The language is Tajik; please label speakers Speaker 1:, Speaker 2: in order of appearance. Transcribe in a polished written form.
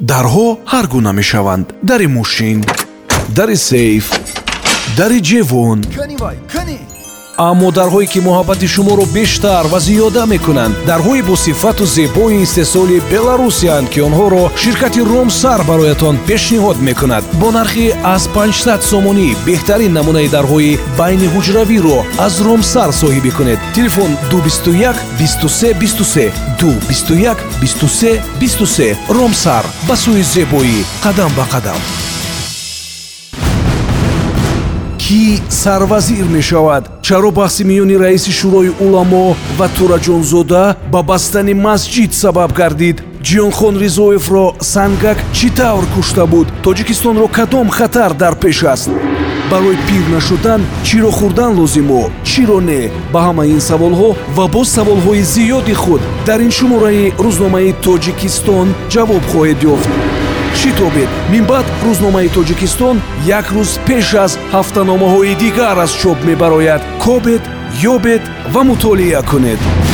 Speaker 1: дарҳо ҳар гуна мешаванд. дари мошин, дари сейф, дари ҷевон. аммо дарҳое ки муҳаббати шуморо бештар ва зиёда мекунанд, дарҳои бо сифату зебои истеҳсоли беларусиянд ки онҳоро ширкати ромсар бароятон пешниҳод мекунад. бо нархи аз 500 сомонӣ беҳтарин намунаи дарҳои байниҳуҷравиро аз ромсар соҳибӣ кунед. телефон 221 23 23 221 23 23. ромсар ба сӯи зебоӣ қадам ба қадам. ки сарвазир мешавад? чаро баҳси миёни раиси шӯрои уламо ва тураҷонзода ба бастани масҷид сабаб гардид? ҷиёнхон ризоевро сангак чӣ тавр кушта буд? тоҷикистонро кадом хатар дар пеш аст? барои пир нашудан чиро хӯрдан лозимо, чиро не? ба ҳамаи ин саволҳо ва боз саволҳои зиёди худ дар ин шумораи рӯзномаи Тоҷикистон ҷавоб хоҳед ёфт. шитобед, минбаъд рӯзномаи Тоҷикистон як рӯз пеш аз ҳафтаномаҳои дигар аз чоп мебарояд. кобед, ёбед ва мутолиа кунед.